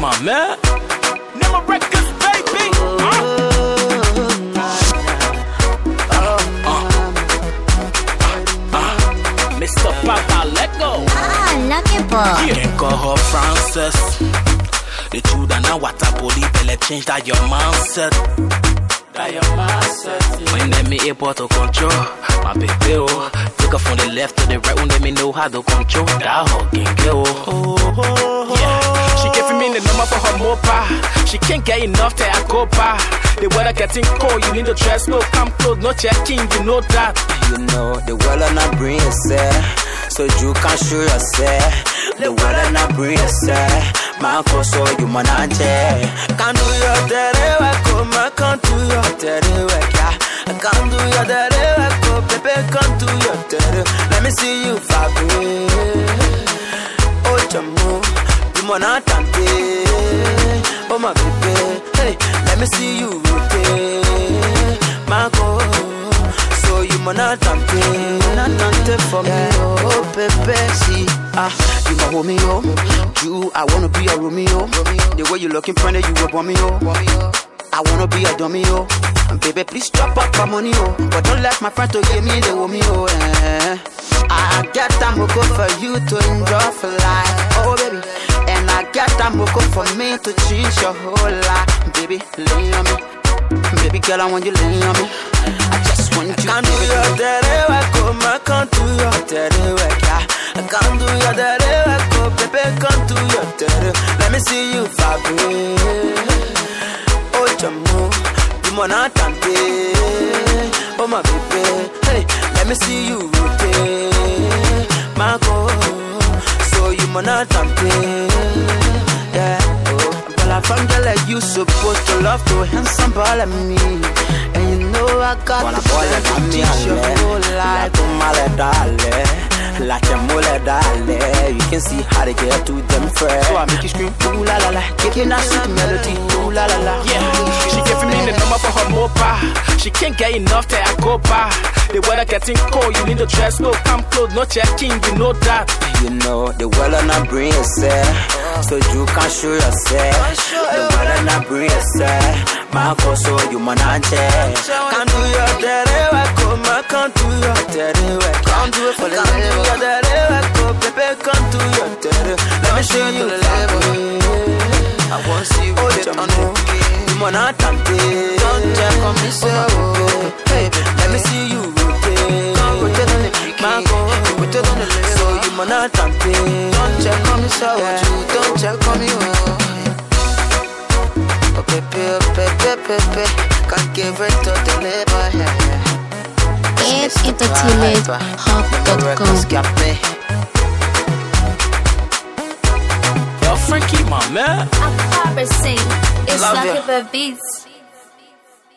my man. Never records, baby. Mr. Papa, let go. Lucky boy. You can call her Frances. The truth and now what I believe, better change that your mindset. That your mindset. When they me able to control my big bill. Take her from the left to the right, when they me know how to control that whole gang go. Yeah, she gave me the number for her mopa. She can't get enough to I go by. The weather getting cold, you need to dress, no come close, no checking, you know that. You know the weather not bring yourself, so you can show yourself. The weather not bring yourself. Man, so you manage. Can't do your dirty work, man, can't do your dirty work. I can't do your dirty work, baby, can't do your dirty. Let me see you vibrate. Oh, Jamu, you wanna tante. Oh, my baby, hey, let me see you rotate. Marco, so you wanna tante for me. Oh, baby, see, you my homie, yo. You, I wanna be a Romeo. The way you looking friendly, you a bomb me, yo. I wanna be a dummy, yo. And baby, please drop up my money, yo. But don't let my friend to give me the woman, yo. I get that moko for you to enjoy for life, oh baby. And I get that moko for me to change your whole life, baby. Lay on me, baby girl, I want you lay on me. I just want you. Can't do your dirty work, oh man, can't do your dirty work, yeah. I can't do your dirty work, oh baby, can't do your dirty. Let me see you vibrate. Oh Jamu, you wanna tante. Oh my baby, hey, let me see you rotate. Marco, so you wanna tante. Yeah, oh, but I'm from the like you supposed to love to handsome boy like me. And you know I got the boy to teach your whole life. Like a mole dale, you can see how they get to them first. So I make you scream, ooh la la la, kicking that sweet melody, ooh la la la. Yeah, she gave me the number for her mopa. She can't get enough to I go by. The weather getting cold, you need to dress, no come close, no checking, you know that. You know the weather not bring yourself, so you can show yourself. The weather not bring yourself. Marco, so you manage. Can't do your dirty work, oh man, can't do your dirty work. Can't do it for the love. Your dirty work, oh baby, can't do your dirty. Let me show you the level. I want to see you get on the game. You wanna tante. Don't check on me, so baby, let me see you rotate. Can't rotate on the freaky. Marco, rotate on the level. So you wanna tante. Don't check on me, so don't check on me, oh. Oh baby, can't give it to the labor, yeah. Entertainment.hub.com. Yo, Frankie, my man. I'm Barbara Singh. It's Love like ya. a beats.